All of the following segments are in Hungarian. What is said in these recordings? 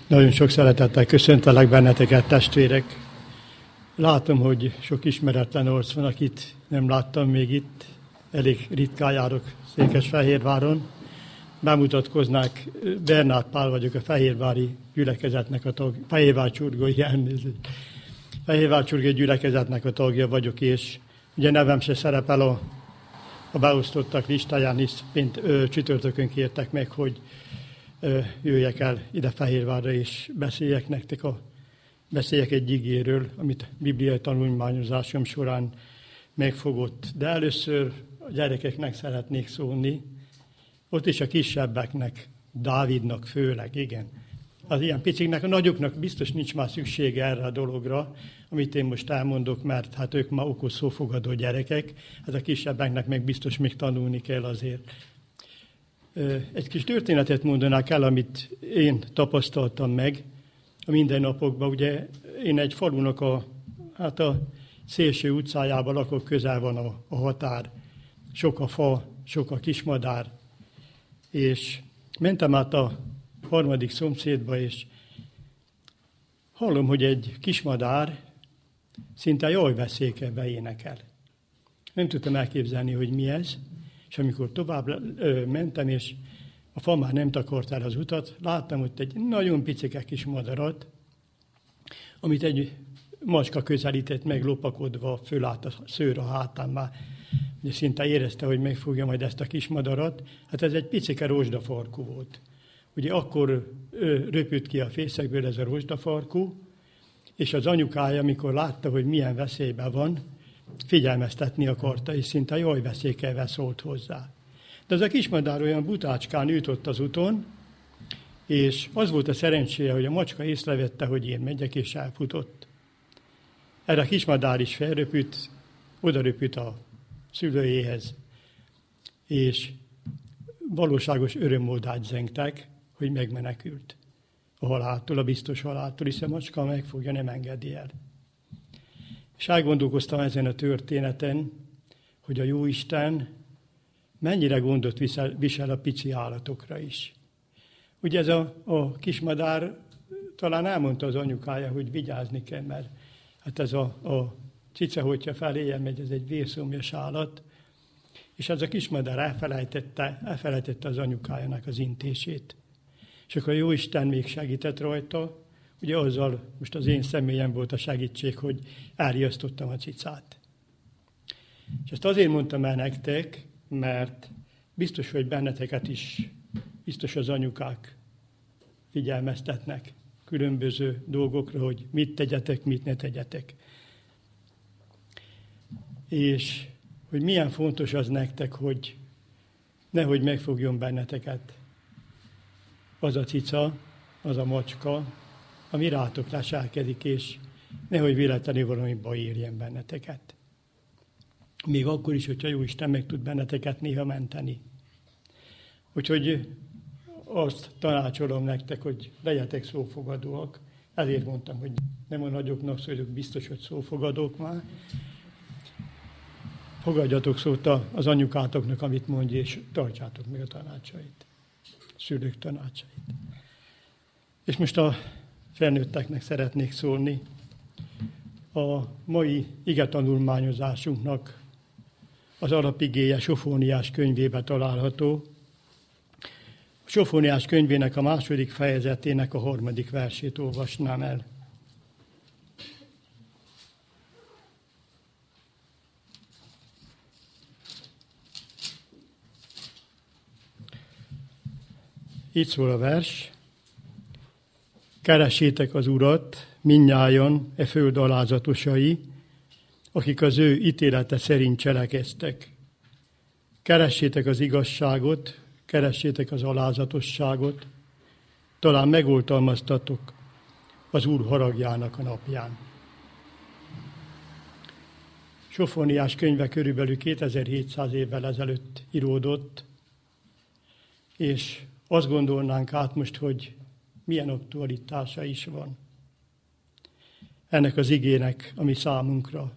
Nagyon sok szeretettel köszöntelek benneteket, testvérek. Látom, hogy sok ismeretlen arc van, akit nem láttam még itt. Elég ritkán járok Székesfehérváron. Bemutatkoznák, Bernát Pál vagyok, a fehérvári gyülekezetnek a tagja, Fehérvárcsurgói gyülekezetnek a tagja vagyok, és ugye nevem se szerepel a beosztottak listáján, hisz csütörtökön kértek meg, hogy jöjjek el ide Fehérvárra, és beszéljek nektek, beszéljek egy igéről, amit bibliai tanulmányozásom során megfogott. De először a gyerekeknek szeretnék szólni, ott is a kisebbeknek, Dávidnak főleg, igen. Az ilyen piciknek, a nagyoknak biztos nincs már szüksége erre a dologra, amit én most elmondok, mert hát ők már okos szófogadó gyerekek, hát a kisebbeknek meg biztos még tanulni kell azért. Egy kis történetet mondanák el, amit én tapasztaltam meg a mindennapokban. Ugye én egy falunak a szélső utcájában lakok, közel van a határ. Sok a fa, sok a kismadár. És mentem át a harmadik szomszédba, és hallom, hogy egy kismadár szinte jaj veszélykelve énekel. Nem tudtam elképzelni, hogy mi ez. És amikor tovább mentem, és a fa már nem takart el az utat, láttam ott egy nagyon picike kis madarat, amit egy macska közelített meg, lopakodva, fölállt a szőr a hátán már, de szinte érezte, hogy megfogja majd ezt a kis madarat. Hát ez egy picike rozsdafarkú volt. Ugye akkor röpült ki a fészekből ez a rozsdafarkú, és az anyukája, amikor látta, hogy milyen veszélyben van, figyelmeztetni akarta, és szinte jaj veszélykelve szólt hozzá. De az a kismadár olyan butácskán ült ott az úton, és az volt a szerencséje, hogy a macska észrevette, hogy én megyek, és elfutott. Erre a kismadár is felröpült, odaröpült a szülőjéhez, és valóságos örömmódát zengtek, hogy megmenekült a haláltól, a biztos haláltól, hiszen a macska megfogja, nem engedi el. És elgondolkoztam ezen a történeten, hogy a Jóisten mennyire gondot visel a pici állatokra is. Ugye ez a kismadár talán elmondta az anyukája, hogy vigyázni kell, mert hát ez a cica, hogyha feléje megy, ez egy vérszomjas állat, és ez a kismadár elfelejtette az anyukájának az intését. És akkor a Jóisten még segített rajta, ugye azzal most az én személyem volt a segítség, hogy elriasztottam a cicát. És ezt azért mondtam el nektek, mert biztos, hogy benneteket is, biztos az anyukák figyelmeztetnek különböző dolgokra, hogy mit tegyetek, mit ne tegyetek. És hogy milyen fontos az nektek, hogy nehogy megfogjon benneteket az a cica, az a macska, ami rátok leselkedik, és nehogy véletlenül valami baj érjen benneteket. Még akkor is, hogyha Jóisten meg tud benneteket néha menteni. Úgyhogy azt tanácsolom nektek, hogy legyetek szófogadóak. Ezért mondtam, hogy nem a nagyoknak szólok, biztos, hogy szófogadók már. Fogadjatok szót az anyukátoknak, amit mondja, és tartsátok meg a tanácsait, a szülők tanácsait. És most a felnőtteknek szeretnék szólni. A mai igetanulmányozásunknak az alapigéje Sofóniás könyvében található. A Sofóniás könyvének a 2. fejezetének a 3. versét olvasnám el. Így szól a vers. Keressétek az Urat, mindnyájan e föld alázatosai, akik az ő ítélete szerint cselekeztek. Keressétek az igazságot, keressétek az alázatosságot, talán megoltalmaztatok az Úr haragjának a napján. Sofóniás könyve körülbelül 2700 évvel ezelőtt íródott, és azt gondolnánk át most, hogy milyen aktualitása is van ennek az igének, ami számunkra.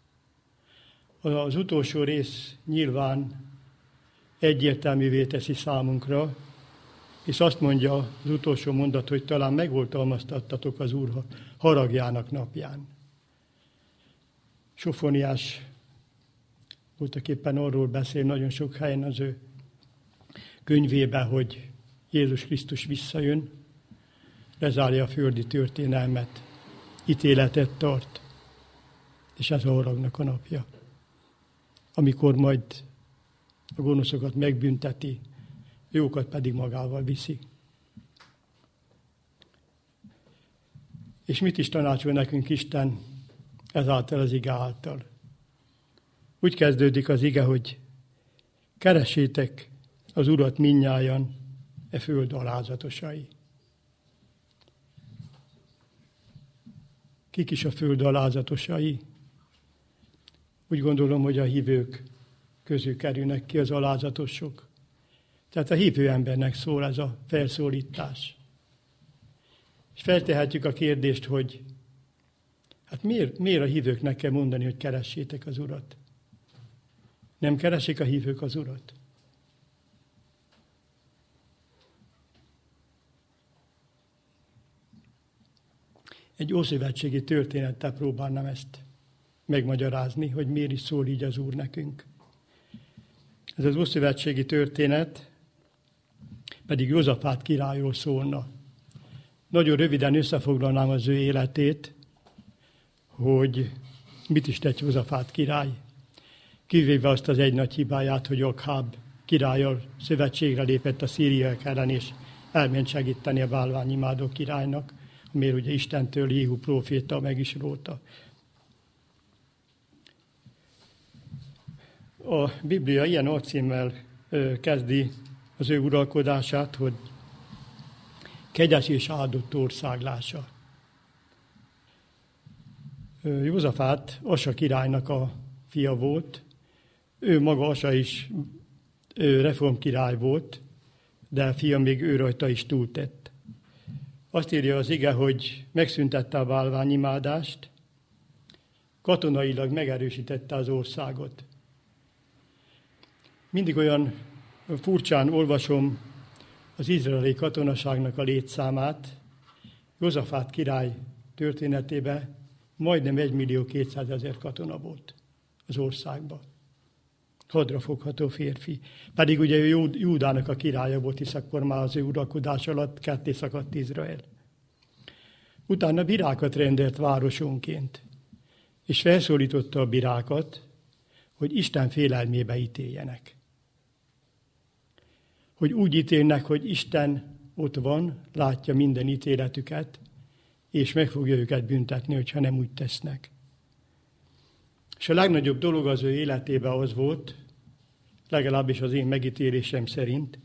Az utolsó rész nyilván egyértelművé teszi számunkra, és azt mondja az utolsó mondat, hogy talán megoltalmaztattatok az Úr haragjának napján. Sofoniás voltak éppen arról beszél nagyon sok helyen az ő könyvében, hogy Jézus Krisztus visszajön, lezárja a földi történelmet, ítéletet tart, és ez a haragnak a napja, amikor majd a gonoszokat megbünteti, jókat pedig magával viszi. És mit is tanácsol nekünk Isten ezáltal az ige által? Úgy kezdődik az ige, hogy keressétek az Urat mindnyájan, e föld alázatosai. Kik is a föld alázatosai? Úgy gondolom, hogy a hívők közül kerülnek ki az alázatosok. Tehát a hívő embernek szól ez a felszólítás. És feltehetjük a kérdést, hogy hát miért a hívőknek kell mondani, hogy keressétek az Urat? Nem keresik a hívők az Urat? Egy ószövetségi történettel próbálnám ezt megmagyarázni, hogy miért is szól így az Úr nekünk. Ez az ószövetségi történet pedig Józsafát királyról szólna. Nagyon röviden összefoglalnám az ő életét, hogy mit is tett Józsafát király. Kivéve azt az egy nagy hibáját, hogy Akháb királlyal szövetségre lépett a szíriaiak ellen, és elment segíteni a bálványimádó királynak, amiért ugye Istentől Jéhu próféta meg is róta. A Biblia ilyen alcímmel kezdi az ő uralkodását, hogy kegyes és áldott országlása. Józsafát Asa királynak a fia volt, ő maga Asa is reformkirály volt, de fia még ő rajta is túltett. Azt írja az ige, hogy megszüntette a bálványimádást, katonailag megerősítette az országot. Mindig olyan furcsán olvasom az izraeli katonaságnak a létszámát. Józsafát király történetében majdnem 1.200.000 katona volt az országban. Hadrafogható férfi. Pedig ugye ő Júdának a királya volt, hisz akkor már az ő uralkodás alatt ketté szakadt Izrael. Utána bírákat rendelt városonként, és felszólította a bírákat, hogy Isten félelmébe ítéljenek. Hogy úgy ítélnek, hogy Isten ott van, látja minden ítéletüket, és meg fogja őket büntetni, hogyha nem úgy tesznek. És a legnagyobb dolog az ő életében az volt, legalábbis az én megítélésem szerint,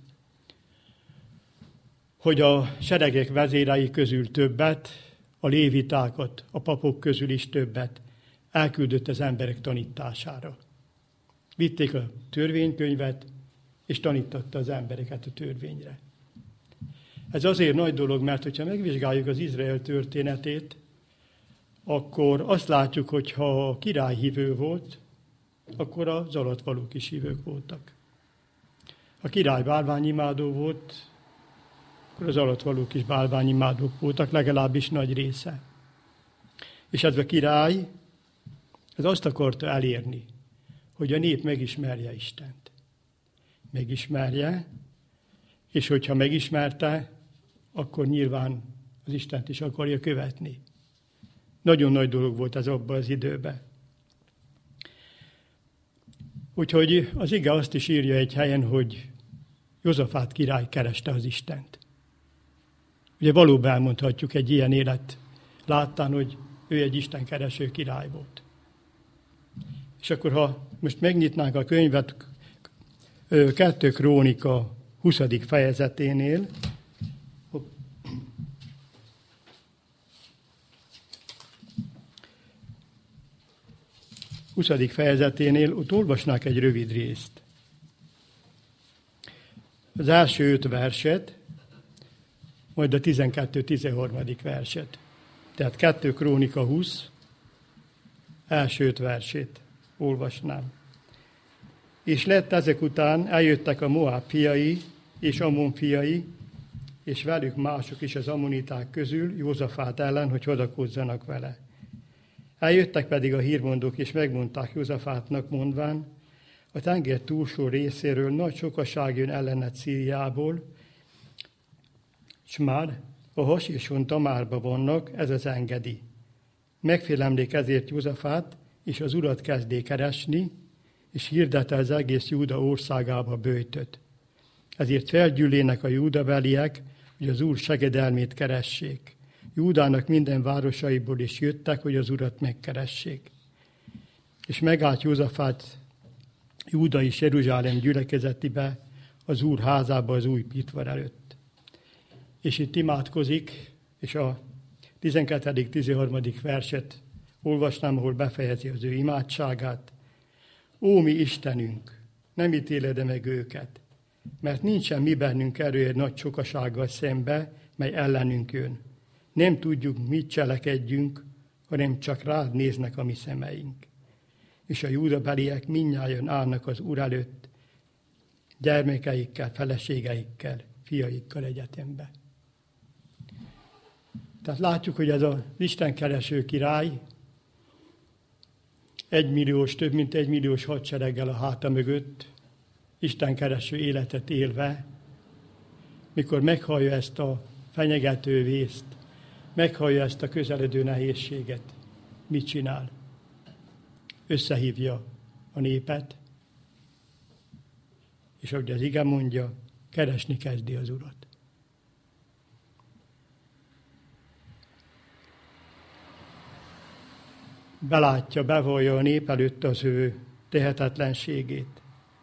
hogy a seregek vezérei közül többet, a lévitákat, a papok közül is többet elküldött az emberek tanítására. Vitték a törvénykönyvet, és tanította az embereket a törvényre. Ez azért nagy dolog, mert hogyha megvizsgáljuk az Izrael történetét, akkor azt látjuk, hogy ha a király hívő volt, akkor az alattvalók is hívők voltak. Ha király bálványimádó volt, akkor az alattvalók is bálványimádók voltak, legalábbis nagy része. És ez a király, ez azt akarta elérni, hogy a nép megismerje Istent. Megismerje, és hogyha megismerte, akkor nyilván az Istent is akarja követni. Nagyon nagy dolog volt ez abban az időben. Úgyhogy az ige azt is írja egy helyen, hogy Józsafát király kereste az Istent. Ugye valóban elmondhatjuk egy ilyen élet láttán, hogy ő egy istenkereső király volt. És akkor, ha most megnyitnánk a könyvet 2 Krónika 20. fejezeténél, 20. fejezeténél, ott olvasnák egy rövid részt. Az első 5 verset, majd a 12-13. verset. Tehát 2 Krónika 20, első 5 versét olvasnám. És lett ezek után, eljöttek a Moab fiai és Ammon fiai, és velük mások is az ammoniták közül Józafát ellen, hogy hadakozzanak vele. Eljöttek pedig a hírmondók, és megmondták Józafátnak mondván, a tenger túlsó részéről nagy sokaság jön ellened Szíriából, s már a Hasíson Tamárba vannak, ez az engedi. Megfélemlik ezért Józafát, és az urat kezdé keresni, és hirdette az egész Júda országába böjtöt. Ezért felgyűlének a júdabeliek, hogy az Úr segedelmét keressék. Júdának minden városaiból is jöttek, hogy az Urat megkeressék. És megállt Józafát Júda és Jeruzsálem gyülekezetibe, az Úr házába az új pitvar előtt. És itt imádkozik, és a 12.-13. verset olvasnám, ahol befejezi az ő imádságát. Ó, mi Istenünk, nem ítéled meg őket, mert nincsen mi bennünk erőért nagy sokasággal szembe, mely ellenünk jön. Nem tudjuk, mit cselekedjünk, hanem csak rád néznek a mi szemeink. És a júdabeliek mindnyájan állnak az Úr előtt, gyermekeikkel, feleségeikkel, fiaikkal egyetembe. Tehát látjuk, hogy ez az istenkereső király több mint 1 milliós hadsereggel a háta mögött, istenkereső életet élve, mikor meghallja ezt a fenyegető vészt, meghallja ezt a közeledő nehézséget, mit csinál? Összehívja a népet, és ahogy az ige mondja, keresni kezdi az Urat. Belátja, bevallja a nép előtt az ő tehetetlenségét.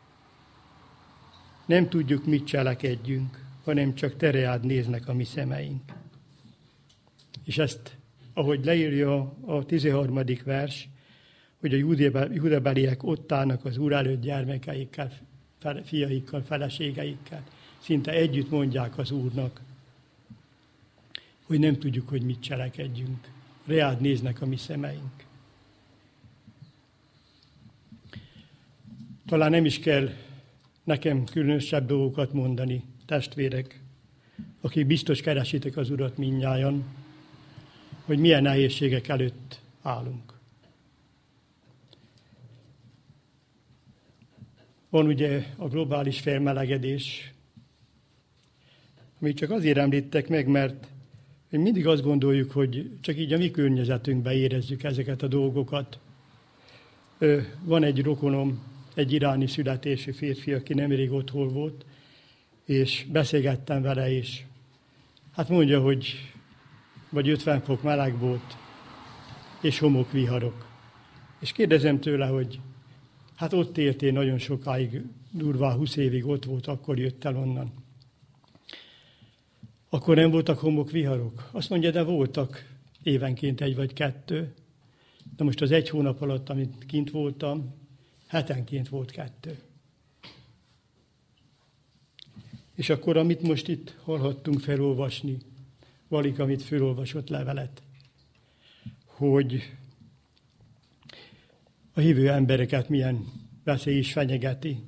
Nem tudjuk, mit cselekedjünk, hanem csak te reád néznek a mi szemeink. És ezt, ahogy leírja a 13. vers, hogy a júdabeliek ott állnak az Úr előtt gyermekeikkel, fiaikkal, feleségeikkel, szinte együtt mondják az Úrnak, hogy nem tudjuk, hogy mit cselekedjünk. Reád néznek a mi szemeink. Talán nem is kell nekem különösebb dolgokat mondani, testvérek, akik biztos keresitek az Urat mindnyájan, hogy milyen nehézségek előtt állunk. Van ugye a globális felmelegedés, amit csak azért említek meg, mert mi mindig azt gondoljuk, hogy csak így a mi környezetünkben érezzük ezeket a dolgokat. Van egy rokonom, egy iráni születésű férfi, aki nemrég otthon volt, és beszélgettem vele, és hát mondja, hogy vagy 50 fok meleg volt, és homokviharok. És kérdezem tőle, hogy hát ott éltél nagyon sokáig, durván 20 évig ott volt, akkor jött el onnan. Akkor nem voltak homokviharok? Azt mondja, de voltak évenként 1 vagy 2. De most az 1 hónap alatt, amit kint voltam, hetenként volt 2. És akkor, amit most itt hallhattunk felolvasni, Valik, amit felolvasott levelet, hogy a hívő embereket milyen veszély is fenyegeti.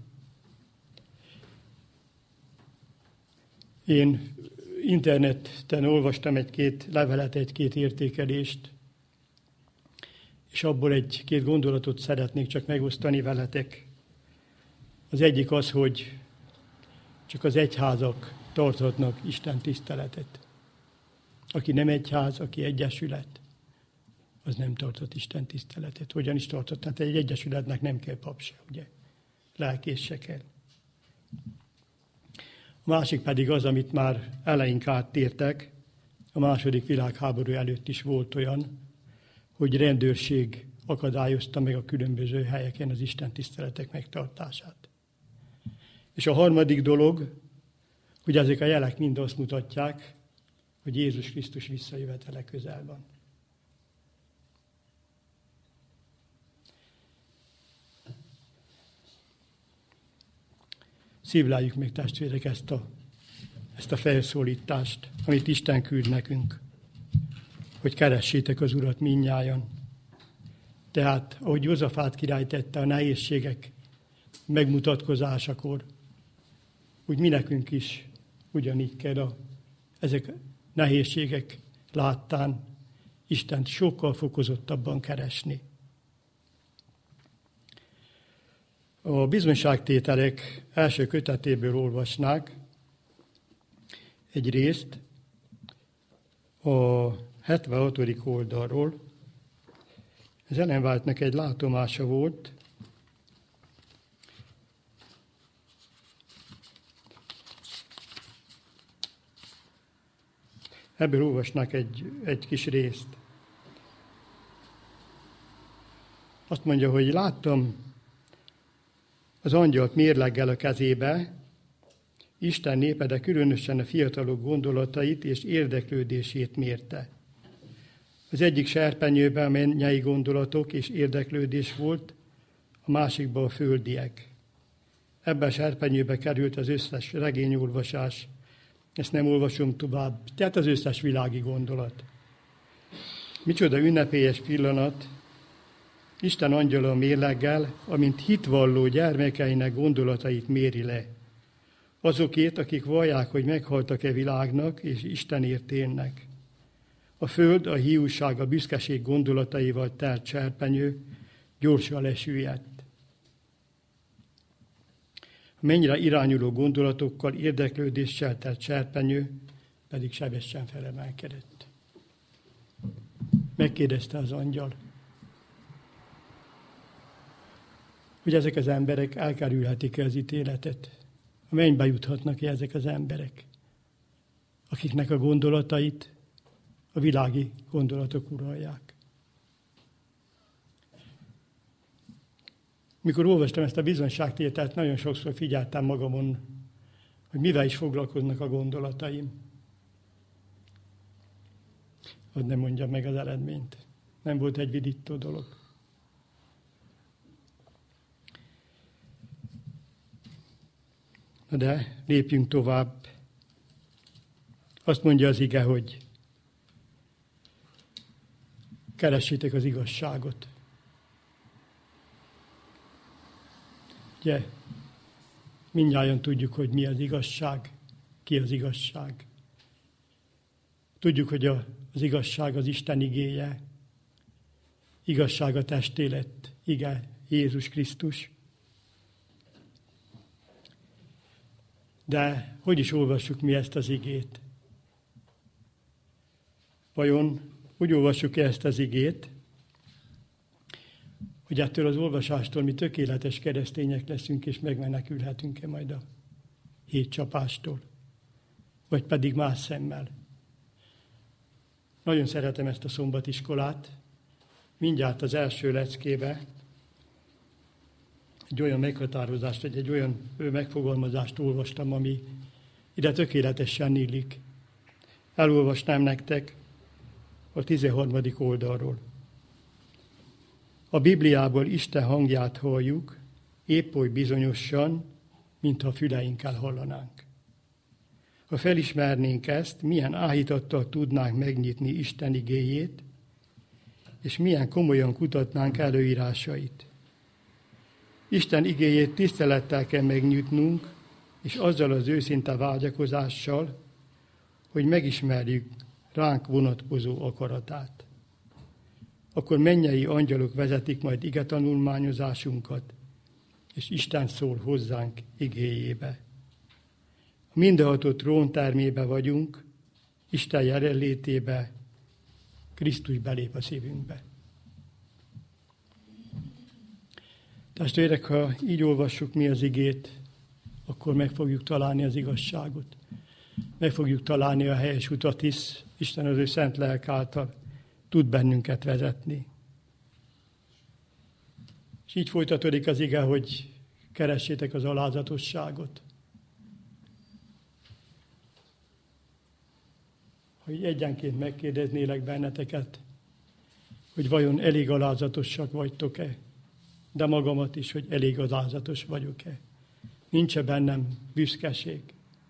Én interneten olvastam 1-2 levelet, 1-2 értékelést, és abból 1-2 gondolatot szeretnék csak megosztani veletek. Az egyik az, hogy csak az egyházak tarthatnak Isten tiszteletet. Aki nem egyház, aki egyesület, az nem tartott Isten tiszteletet. Hogyan is tartott? Tehát egy egyesületnek nem kell pap se, ugye? Lelkész se kell. A másik pedig az, amit már eleink áttértek, a II. Világháború előtt is volt olyan, hogy rendőrség akadályozta meg a különböző helyeken az Isten tiszteletek megtartását. És a harmadik dolog, hogy ezek a jelek mind azt mutatják, hogy Jézus Krisztus visszajövetele közel van. Szívleljük meg, testvérek, ezt a felszólítást, amit Isten küld nekünk, hogy keressétek az Urat mindnyájan. Tehát, ahogy Józafát király tette a nehézségek megmutatkozásakor, úgy mi nekünk is ugyanígy kell a ezek nehézségek láttán Istent sokkal fokozottabban keresni. A bizonyságtételek első kötetéből olvasnák egy részt a 76. oldalról. Ez Ellen White-nek egy látomása volt, ebből olvasnak egy kis részt. Azt mondja, hogy láttam az angyalt mérleggel a kezébe, Isten népe, de különösen a fiatalok gondolatait és érdeklődését mérte. Az egyik serpenyőben a mennyei gondolatok és érdeklődés volt, a másikban a földiek. Ebben a serpenyőbe került az összes regényolvasás, ezt nem olvasom tovább, tehát az összes világi gondolat. Micsoda ünnepélyes pillanat, Isten angyala mérleggel, amint hitvalló gyermekeinek gondolatait méri le. Azokét, akik vallják, hogy meghaltak-e világnak, és Istenért élnek. A föld, a hiúság, a büszkeség gondolataival telt serpenyő gyorsan lesüllyedt. A mennyire irányuló gondolatokkal, érdeklődéssel telt serpenyő pedig sebesen felemelkedett. Megkérdezte az angyal, hogy ezek az emberek elkerülhetik-e az ítéletet? A mennybe juthatnak-e ezek az emberek, akiknek a gondolatait a világi gondolatok uralják? Mikor olvastam ezt a bizonyságtételt, nagyon sokszor figyeltem magamon, hogy mivel is foglalkoznak a gondolataim. Hadd nem mondjam meg az eredményt. Nem volt egy vidító dolog. De lépjünk tovább. Azt mondja az ige, hogy keressétek az igazságot. Ugye, mindnyájan tudjuk, hogy mi az igazság, ki az igazság. Tudjuk, hogy az igazság az Isten igéje, igazság a testé lett, ige, Jézus Krisztus. De hogy is olvassuk mi ezt az igét? Vajon úgy olvassuk ezt az igét, hogy ettől az olvasástól mi tökéletes keresztények leszünk, és megmenekülhetünk-e majd a hétcsapástól? Vagy pedig más szemmel? Nagyon szeretem ezt a szombatiskolát. Mindjárt az első leckébe egy olyan meghatározást, vagy egy olyan megfogalmazást olvastam, ami ide tökéletesen illik. Elolvasnám nektek a 13. oldalról. A Bibliából Isten hangját halljuk, épp oly bizonyosan, mintha füleinkkel hallanánk. Ha felismernénk ezt, milyen áhítattal tudnánk megnyitni Isten igéjét, és milyen komolyan kutatnánk előírásait. Isten igéjét tisztelettel kell megnyitnunk, és azzal az őszinte vágyakozással, hogy megismerjük ránk vonatkozó akaratát. Akkor mennyei angyalok vezetik majd igetanulmányozásunkat, és Isten szól hozzánk igéjébe. A mindenható trón termébe vagyunk, Isten jelenlétébe, Krisztus belép a szívünkbe. Testvérek, ha így olvassuk mi az igét, akkor meg fogjuk találni az igazságot. Meg fogjuk találni a helyes utat is, Isten az ő szent lelk által tud bennünket vezetni. És így folytatódik az ige, hogy keressétek az alázatosságot. Ha így egyenként megkérdeznélek benneteket, hogy vajon elég alázatosak vagytok-e, de magamat is, hogy elég alázatos vagyok-e. Nincs-e bennem büszkeség?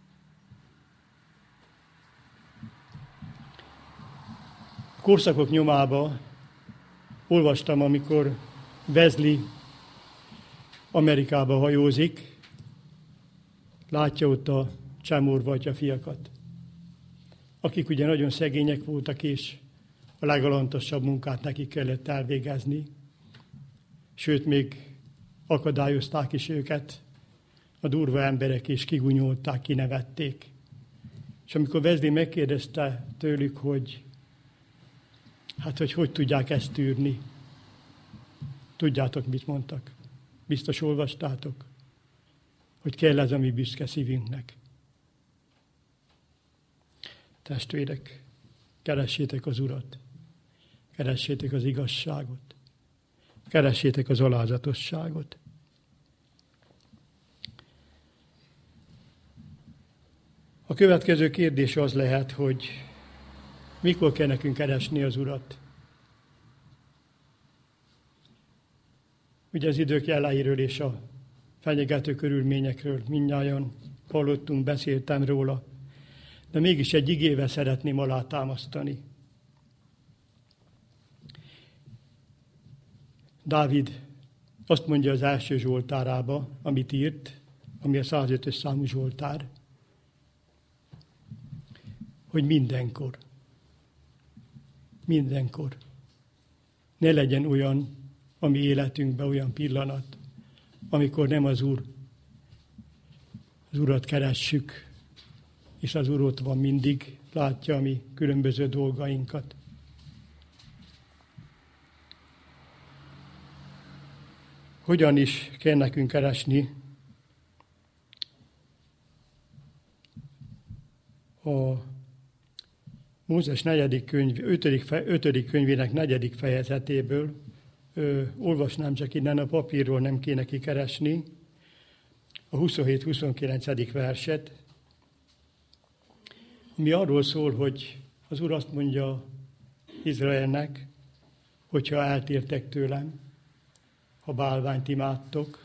A korszakok nyomába olvastam, amikor Wesley Amerikába hajózik, látja ott a csemorvatya fiakat. akik ugye nagyon szegények voltak, és a legalantasabb munkát nekik kellett elvégezni, sőt, még akadályozták is őket a durva emberek, és kigunyolták, kinevették. És amikor Wesley megkérdezte tőlük, hogy hogy tudják ezt tűrni, tudjátok, mit mondtak? Biztos olvastátok, hogy kell ez a mi büszke szívünknek. Testvérek, keressétek az Urat, keressétek az igazságot, keressétek az alázatosságot. A következő kérdés az lehet, hogy mikor kell nekünk keresni az Urat? Ugye az idők jeleiről és a fenyegető körülményekről mindnyájan hallottunk, beszéltem róla, de mégis egy igével szeretném alátámasztani. Dávid azt mondja az első zsoltárába, amit írt, ami a 105-ös számú zsoltár, hogy mindenkor ne legyen olyan a mi életünkben olyan pillanat, amikor nem az Urat keressük, és az Úr ott van mindig, látja a mi különböző dolgainkat. Hogyan is kell nekünk keresni? A Mózes 4. könyv, 5. könyvének 4. fejezetéből olvasnám csak innen, a papírról nem kéne kikeresni, a 27-29. verset, ami arról szól, hogy az Úr azt mondja Izraelnek, hogyha eltértek tőlem, ha bálványt imádtok,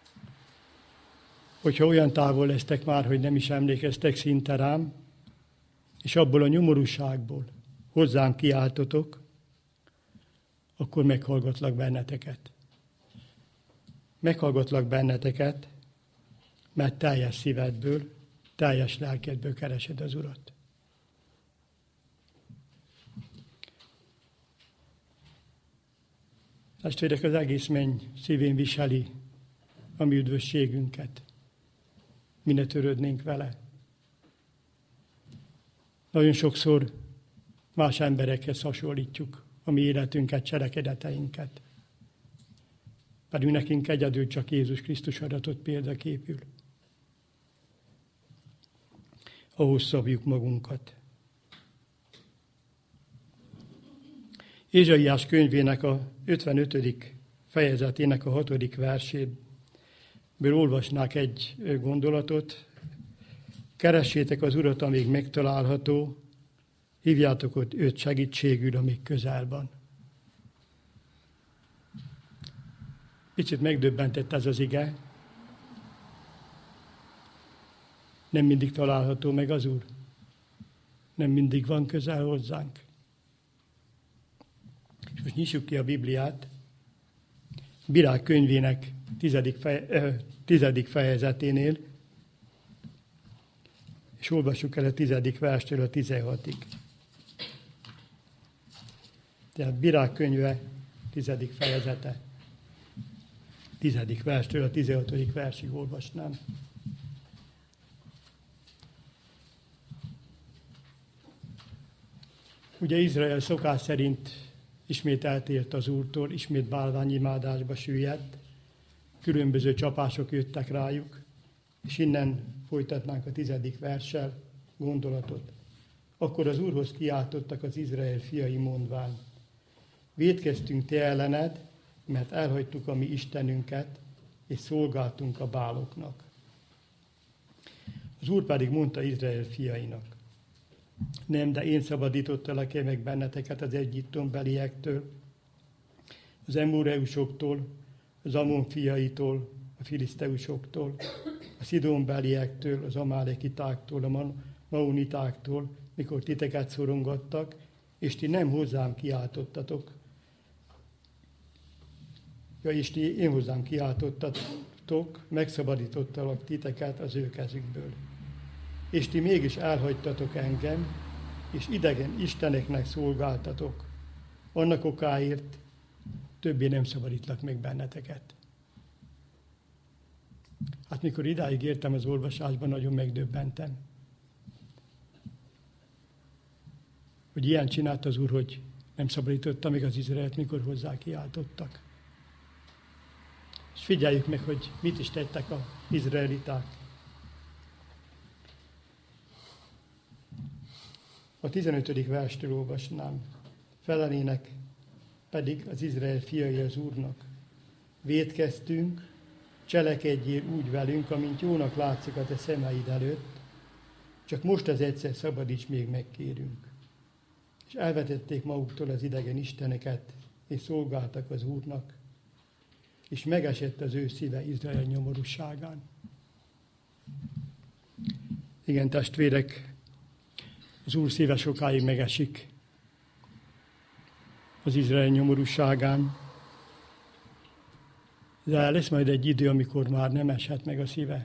hogyha olyan távol lesztek már, hogy nem is emlékeztek szinte rám, és abból a nyomorúságból hozzám kiáltotok, akkor meghallgatlak benneteket. Meghallgatlak benneteket, mert teljes szívedből, teljes lelkedből keresed az Urat. Testvérek, az egész menny szívén viseli a mi üdvösségünket. Mi ne törődnénk vele. Nagyon sokszor más emberekhez hasonlítjuk a mi életünket, cselekedeteinket. Pedig nekünk egyedül csak Jézus Krisztus adatott példaképül. Ahhoz szabjuk magunkat. Ézsaiás könyvének a 55. fejezetének a 6. verséből olvasnák egy gondolatot. Keressétek az Urat, amíg megtalálható, hívjátok ott őt segítségül, amíg közel van. Picit megdöbbentett ez az ige. Nem mindig található meg az Úr. Nem mindig van közel hozzánk. És most nyissuk ki a Bibliát. Bírák könyvének 10. fejezeténél, és olvassuk el a 10. verstől a 16-ig. Tehát Bírák könyve 10. fejezete. 10. verstől a 16. versig olvasnám. Ugye Izrael szokás szerint ismét eltért az Úrtól, ismét bálványimádásba süllyedt, különböző csapások jöttek rájuk, és innen folytatnánk a 10. verssel gondolatot. Akkor az Úrhoz kiáltottak az Izrael fiai mondván: vétkeztünk te ellened, mert elhagytuk a mi Istenünket, és szolgáltunk a báloknak. Az Úr pedig mondta Izrael fiainak: nem, de én szabadítottalak meg benneteket az egyiptombeliektől, az emóreusoktól, az Amon fiaitól, a filiszteusoktól, a szidonbeliektől, az amálekitáktól, a maunitáktól, mikor titeket szorongattak, és ti nem hozzám kiáltottatok. És ti én hozzám kiáltottatok, megszabadítottalak titeket az ő kezükből. És ti mégis elhagytatok engem, és idegen isteneknek szolgáltatok. Annak okáért többé nem szabadítlak meg benneteket. Hát mikor idáig értem az olvasásban, nagyon megdöbbentem. Hogy ilyen csinált az Úr, hogy nem szabadította meg az Izraelt, mikor hozzá kiáltottak. És figyeljük meg, hogy mit is tettek az izraeliták. A 15. verstől olvasnám. Felelének pedig az Izrael fiai az Úrnak. Vétkeztünk, cselekedjél úgy velünk, amint jónak látszik a te szemeid előtt, csak most az egyszer szabadíts még meg, kérünk. És elvetették maguktól az idegen isteneket, és szolgáltak az Úrnak, és megesett az ő szíve Izrael nyomorúságán. Igen, testvérek, az Úr szíve sokáig megesik az Izrael nyomorúságán, de lesz majd egy idő, amikor már nem eshet meg a szíve.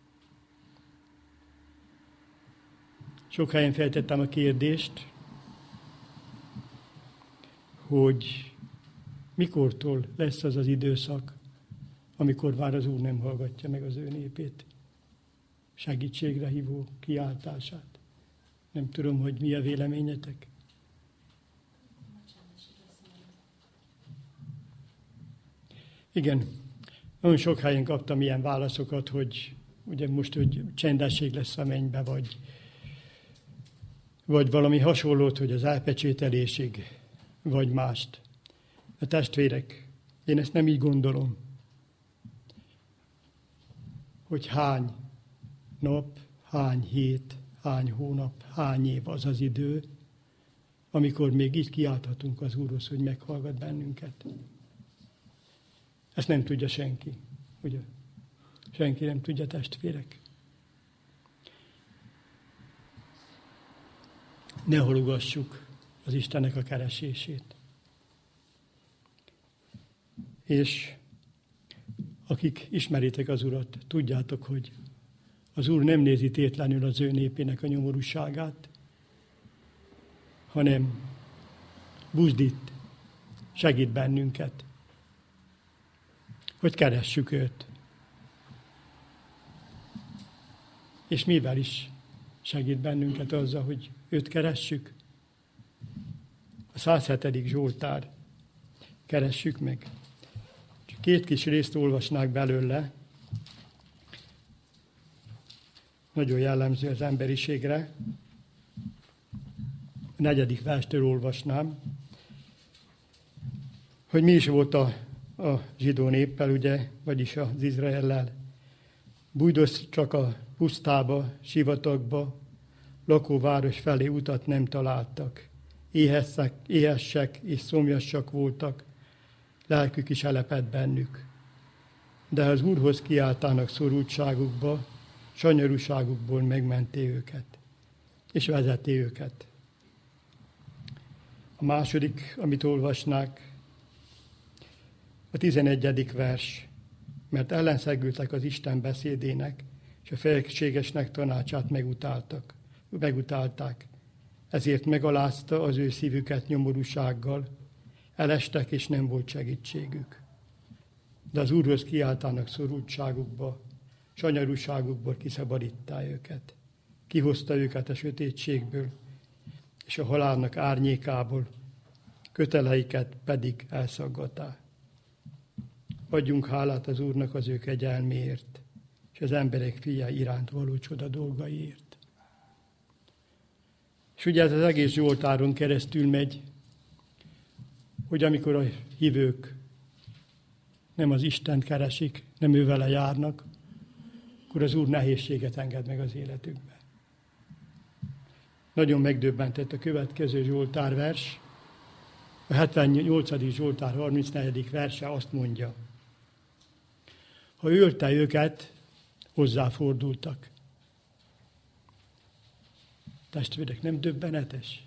Sok helyen feltettem a kérdést, hogy mikortól lesz az az időszak, amikor már az Úr nem hallgatja meg az ő népét, segítségre hívó kiáltását. Nem tudom, hogy mi a véleményetek. Igen, nagyon sok helyen kaptam ilyen válaszokat, hogy ugye most, hogy csendesség lesz a mennybe, vagy valami hasonlót, hogy az elpecsételésig, vagy mást. A testvérek, én ezt nem így gondolom, hogy hány nap, hány hét, hány hónap, hány év az az idő, amikor még így kiálthatunk az Úrhoz, hogy meghallgat bennünket. Ezt nem tudja senki, ugye? Senki nem tudja, testvérek. Ne halogassuk az Istennek a keresését. És akik ismeritek az Urat, tudjátok, hogy az Úr nem nézi tétlenül az ő népének a nyomorúságát, hanem buzdít, segít bennünket, hogy keressük őt. És mivel is segít bennünket azzal, hogy őt keressük? A 107. Zsoltár. Keressük meg. Csak 2 kis részt olvasnák belőle. Nagyon jellemző az emberiségre. A 4. verstől olvasnám, hogy mi is volt a zsidó néppel, ugye, vagyis az Izraellel. Bújdoz csak a pusztába, sivatagba, lakóváros felé utat nem találtak. Éhessek és szomjasak voltak, lelkük is elepett bennük. De az Úrhoz kiáltának szorultságukba, sanyarúságukból megmenti őket, és vezeti őket. A második, amit olvasnák, a 11. vers, mert ellenszegültek az Isten beszédének, és a felségesnek tanácsát megutálták. Ezért megalázta az ő szívüket nyomorúsággal, elestek, és nem volt segítségük. De az Úrhoz kiáltának szorultságukba, sanyarúságukból kiszabadítta őket. Kihozta őket a sötétségből, és a halálnak árnyékából, köteleiket pedig elszaggatá. Adjunk hálát az Úrnak az ő kegyelméért, és az emberek fia iránt való csoda dolgaiért. És ugye ez az egész Zsoltáron keresztül megy, hogy amikor a hívők nem az Istent keresik, nem ő vele járnak, akkor az Úr nehézséget enged meg az életükbe. Nagyon megdöbbentett a következő Zsoltárvers. A 78. Zsoltár 34. verse azt mondja, ha ölte őket, hozzáfordultak. Testvérek, nem döbbenetes?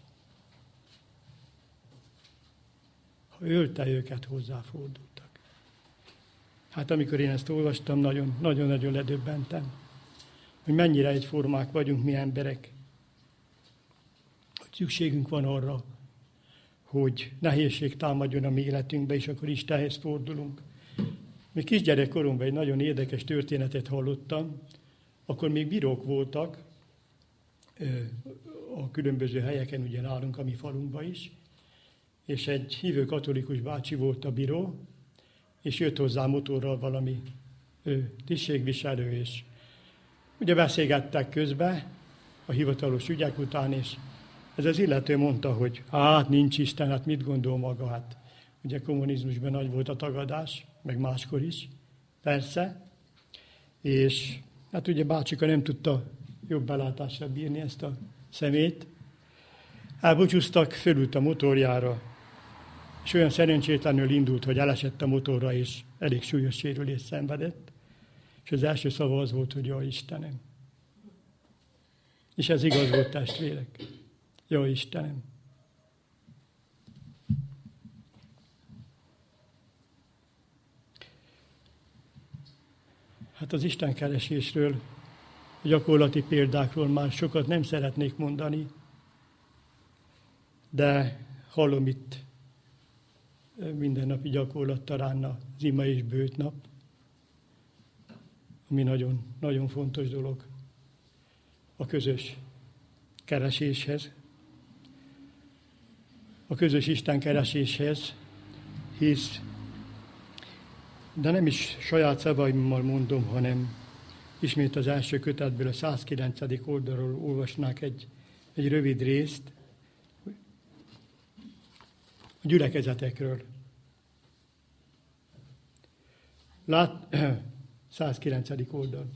Ha ölte őket, hozzáfordultak. Hát amikor én ezt olvastam, nagyon-nagyon ledöbbentem, hogy mennyire egyformák vagyunk mi emberek. szükségünk van arra, hogy nehézség támadjon a mi életünkbe, és akkor Istenhez fordulunk. Még kisgyerekkoromban egy nagyon érdekes történetet hallottam, akkor még bírók voltak a különböző helyeken, ugye nálunk a mi falunkban is, és egy hívő katolikus bácsi volt a bíró, és jött hozzá motorral valami tisztségviselő, és ugye beszélgettek közben a hivatalos ügyek után, és ez az illető mondta, hogy hát nincs Isten, hát mit gondol maga, hát ugye kommunizmusban nagy volt a tagadás, meg máskor is, persze, és hát ugye bácsika nem tudta jobb belátással bírni ezt a szemét. Elbúcsúztak, fölült a motorjára, és olyan szerencsétlenül indult, hogy elesett a motorra, és elég súlyos sérülést szenvedett. És az első szava az volt, hogy jaj, Istenem. És ez igaz volt, testvérek. Jaj, Istenem. Hát az istenkeresésről, a gyakorlati példákról már sokat nem szeretnék mondani, de hallom itt mindennapi gyakorlat talán az ima és bőt nap, ami nagyon, nagyon fontos dolog a közös kereséshez, a közös Isten kereséshez, hisz, de nem is saját szavaimmal mondom, hanem ismét az első kötetből, a 109. oldalról olvasnák egy rövid részt a gyülekezetekről. 109. oldal.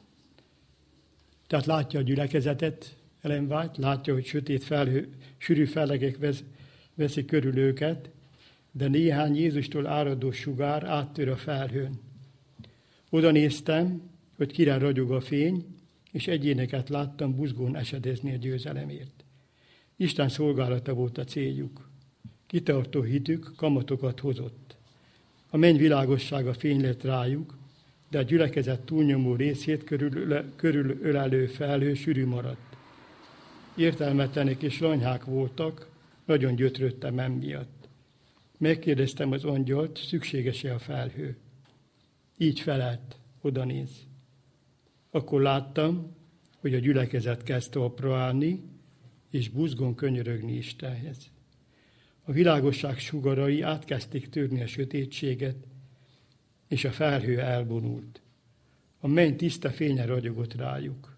Tehát látja a gyülekezetet, Ellen White, látja, hogy sötét felhő, sűrű fellegek veszik körül őket, de néhány Jézustól áradó sugár áttör a felhőn. Oda néztem, hogy kire ragyog a fény, és egyéneket láttam buzgón esedezni a győzelemért. Isten szolgálata volt a céljuk. Kitartó hitük kamatokat hozott. A menny világossága fény lett rájuk, de a gyülekezet túlnyomó részét körülölelő felhő sűrű maradt. Értelmetlenek és lanyhák voltak, nagyon gyötrődtem emiatt. Megkérdeztem az angyalt, szükséges-e a felhő. Így felelt, oda néz. Akkor láttam, hogy a gyülekezet kezd talpra állni, és buzgón könyörögni Istenhez. A világosság sugarai átkezdték törni a sötétséget, és a felhő elvonult. A menny tiszta fénye ragyogott rájuk.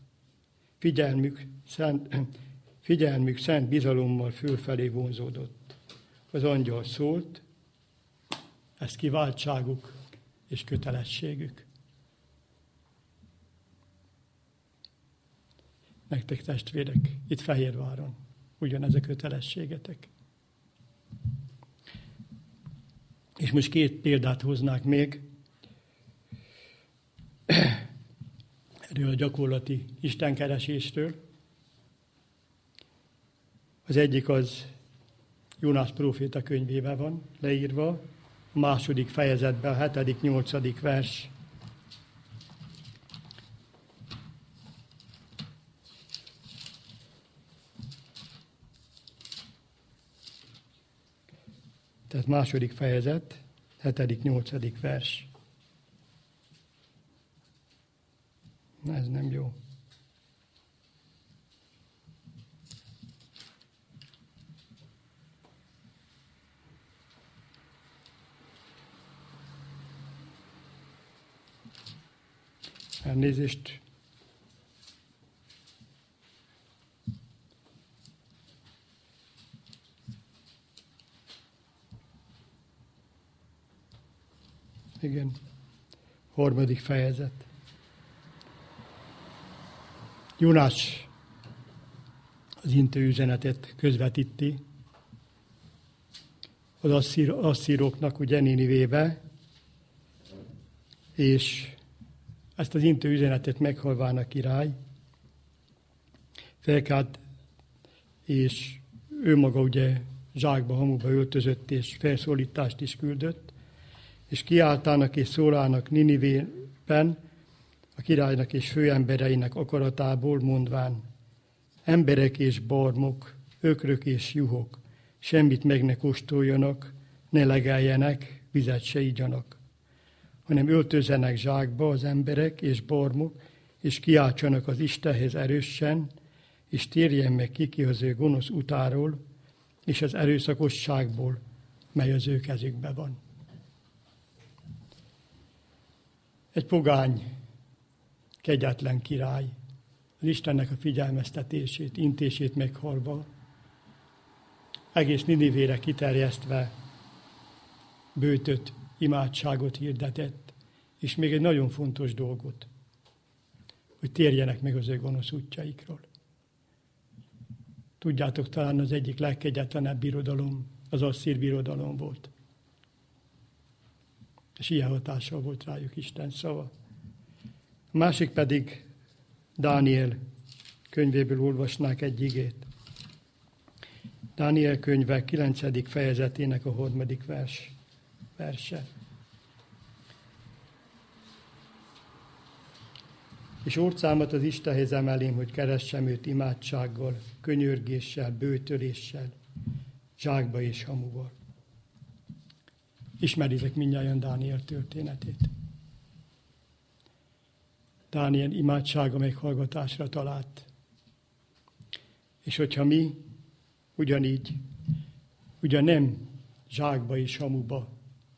Figyelmük szent bizalommal fölfelé vonzódott. Az angyal szólt, ez kiváltságuk és kötelességük. Nektek testvérek, itt Fehérváron, ugyanez a kötelességetek. És most 2 példát hoznák még erről a gyakorlati istenkeresésről. Az egyik az Jónás próféta könyvében van leírva, a 2. fejezetben, a 7.-8. vers. Tehát 2. fejezet, 7.-8. vers. Na, ez nem jó. Elnézést. Igen. 3. fejezet. Jónás az intő üzenetet közvetíti az asszíroknak, ugye Ninivébe, és ezt az intő üzenetet meghalván a király felkált, és ő maga ugye zsákba, hamuba öltözött, és felszólítást is küldött, és kiáltának és szólának Ninivében a királynak és főembereinek akaratából mondván, emberek és barmok, ökrök és juhok semmit meg ne kóstoljanak, ne legeljenek, vizet se igyanak, hanem öltözzenek zsákba az emberek és bormok, és kiáltsanak az Istenhez erősen, és térjen meg ki az ő gonosz utáról, és az erőszakosságból, mely az ő kezükbe van. Egy pogány, kegyetlen király, az Istennek a figyelmeztetését, intését meghalva, egész Ninivére kiterjesztve bőtöt, imádságot hirdetett, és még egy nagyon fontos dolgot, hogy térjenek meg az ő gonosz útjaikról. Tudjátok, talán az egyik legkegyetlenebb birodalom az asszír birodalom volt. És ilyen hatással volt rájuk Isten szava. A másik pedig Dániel könyvéből olvasnák egy igét. Dániel könyve 9. fejezetének a 3. verse. És orcámat az Istenhez emelém, hogy keressem őt imádsággal, könyörgéssel, bőtöléssel, zsákba és hamuval. Ismeritek mindnyájan Dániel történetét. Dániel imádsága meghallgatásra talált. És hogyha mi ugyanígy, ugyan nem zsákba és hamuba,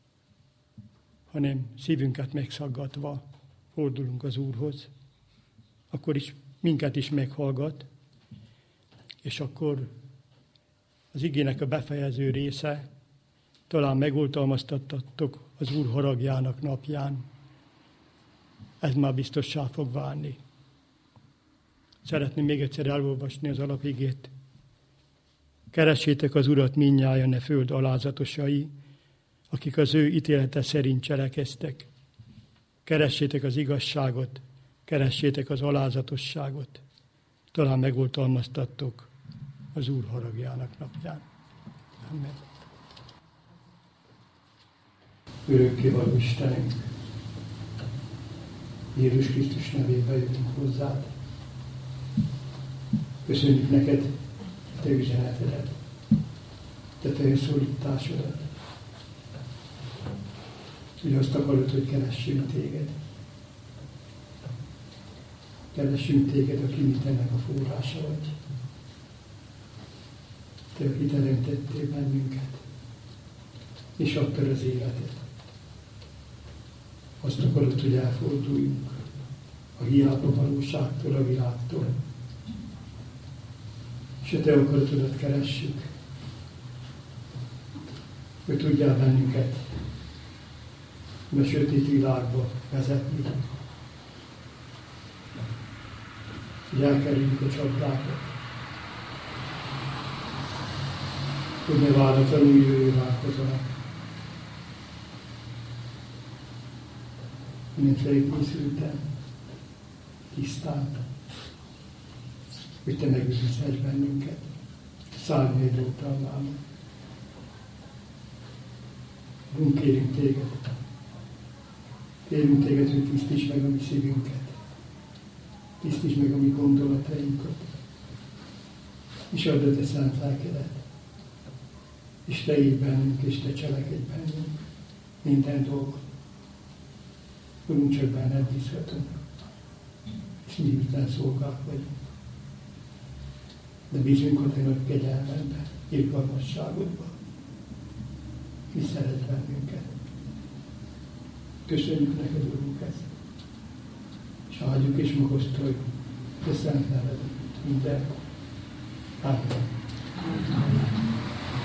hanem szívünket megszaggatva fordulunk az Úrhoz, akkor is minket is meghallgat, és akkor az igének a befejező része, talán megoltalmaztattatok az Úr haragjának napján, ez már biztossá fog válni. Szeretném még egyszer elolvasni az alapigét. Keressétek az Urat mindnyájan a föld alázatosai, akik az ő ítélete szerint cselekeztek. Keressétek az igazságot, keressétek az alázatosságot. Talán megoltalmaztattok az Úr haragjának napján. Amen. Örökkévaló Istenünk, Jézus Krisztus nevében jövünk hozzád. Köszönjük neked te üzenetedet, te felszólításodat. Hogy azt akarod, hogy keressünk téged. Keressünk téged, aki mindennek a forrása vagy. Te, aki teremtettél bennünket, és adtad az életet. Azt akarod, hogy elforduljunk a hiába valóságtól, a világtól. És a te akaratodat keressük, hogy tudjál bennünket a sötét világba vezetni. Hogy elkerüljük a csapdákat. Hogy ne váratlanul jöjjön hozzanak. Én felkészültem, tisztán, hogy te megőrizhess bennünket, szállj egy oltalmába. Kérünk téged. Kérünk téged, hogy tisztíts meg a mi szívünket. Tisztíts meg a mi gondolatainkat. És add a te szent lelkedet. És te élj bennünk, és te cselekedj bennünk minden dolgot. Urunk, csak benned bízhatunk. És mi ürten szolgák vagyunk. De bízunk a te nagy kegyelmedben, irgalmasságodban. Ki szeret bennünket. Köszönjük neked, Urunk, ezt. És áldjuk és magasztaljuk te szent neved minden. Amen.